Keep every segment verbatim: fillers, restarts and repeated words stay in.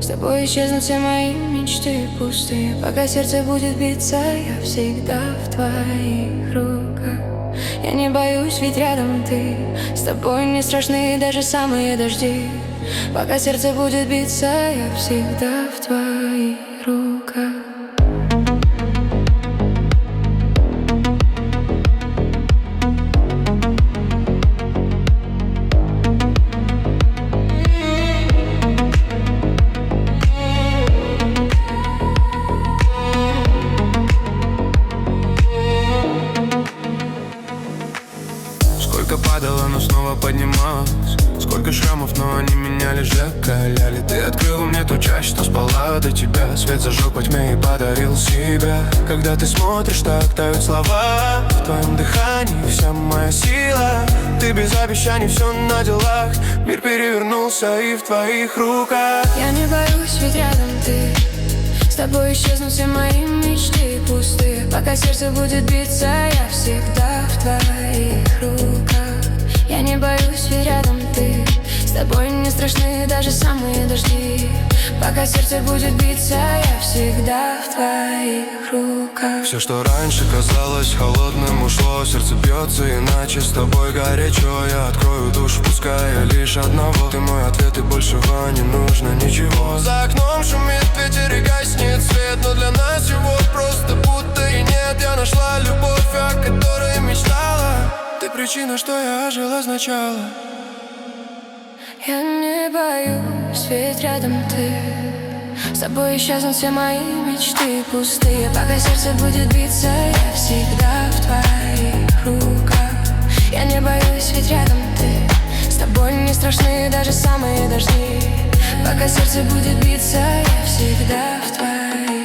С тобой исчезнут все мои мечты пустые. Пока сердце будет биться, я всегда в твоих руках. Я не боюсь, ведь рядом ты. С тобой не страшны даже самые дожди. Пока сердце будет биться, я всегда в твоих руках. Сколько падало, но снова поднималась. Сколько шрамов, но они меня лишь закаляли. Ты открыла мне ту часть, что спала до тебя. Свет зажег во тьме и подарил себя. Когда ты смотришь, так тают слова. В твоем дыхании вся моя сила. Ты без обещаний, все на делах. Мир перевернулся и в твоих руках. Я не боюсь, ведь рядом ты. С тобой исчезнут все мои мечты пустые. Пока сердце будет биться, я всегда в твоих руках. Я не боюсь, ведь рядом ты. С тобой не страшны даже самые дожди. Пока сердце будет биться, я всегда в твоих руках. Все, что раньше казалось холодным, ушло. Сердце бьется иначе, с тобой горячо. Я открою душу, пуская лишь одного. Ты мой ответ, и большего не нужно ничего. За окном шумит ветер и гаснет свет, но для нас его просто будто и нет. Я нашла любовь, о которой мечтала. Ты причина, что я жила сначала. Я не боюсь, ведь рядом ты. С тобой исчезнут все мои мечты пустые. Пока сердце будет биться, я всегда в твоих руках. Я не боюсь, ведь рядом ты. С тобой не страшны даже самые дожди. Пока сердце будет биться, я всегда в твоих руках.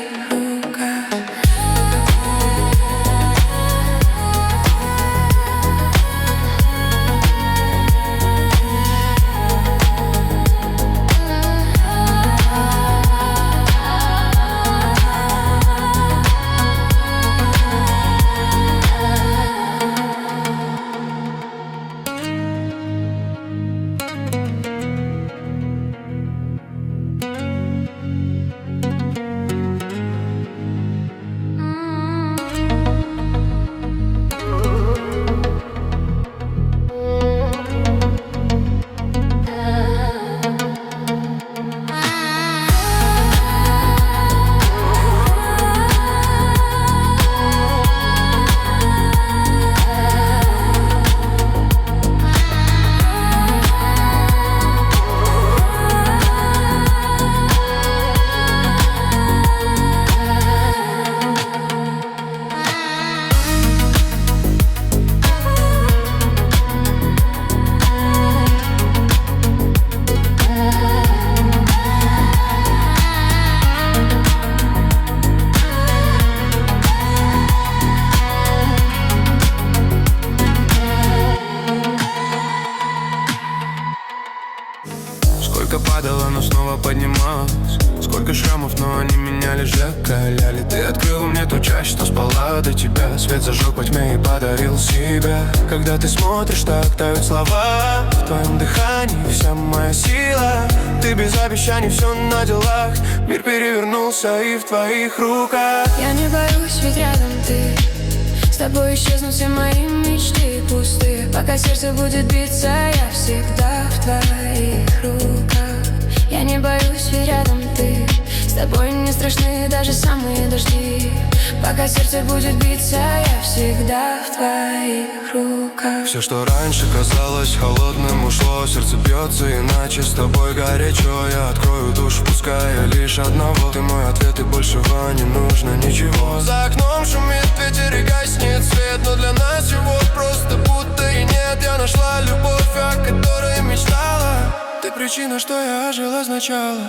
Сколько падало, но снова поднималась. Сколько шрамов, но они меня лишь закаляли. Ты открыла мне ту часть, что спала до тебя. Свет зажег во тьме и подарил себя. Когда ты смотришь, так тают слова. В твоем дыхании вся моя сила. Ты без обещаний, все на делах. Мир перевернулся и в твоих руках. Я не боюсь, ведь рядом ты. С тобой исчезнут все мои мечты пустые. Пока сердце будет биться, я всегда в твоих руках. Я не боюсь, ведь рядом ты. С тобой не страшны даже самые дожди. Пока сердце будет биться, я всегда в твоих руках. Все, что раньше казалось холодным, ушло. Сердце бьется иначе, с тобой горячо. Я открою душу, пуская лишь одного. Ты мой ответ, и большего не нужно ничего. За окном шумит ветер и гаснет свет, но для нас его просто будто и нет. Я нашла любовь, о которой мечтала. Ты причина, что я жила сначала.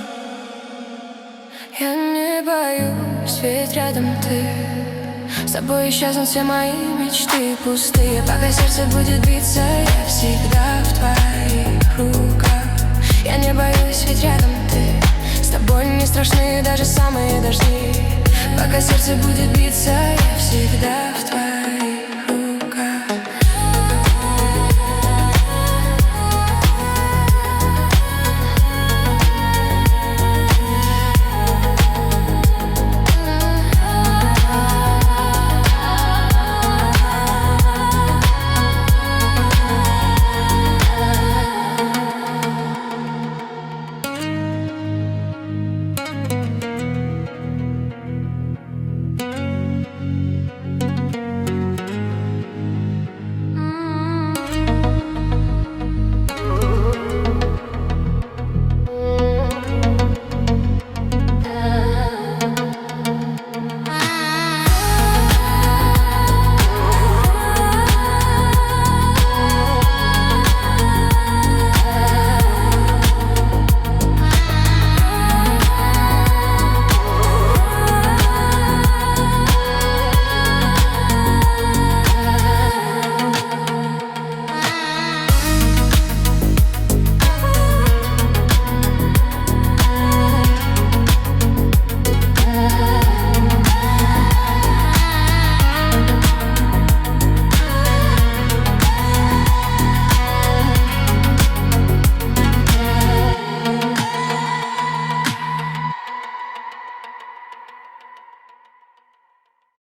Я не боюсь, ведь рядом ты. С тобой исчезнут все мои мечты пустые. Пока сердце будет биться, я всегда в твоих руках. Я не боюсь, ведь рядом ты. С тобой не страшны даже самые дожди. Пока сердце будет биться, я всегда в твоих руках.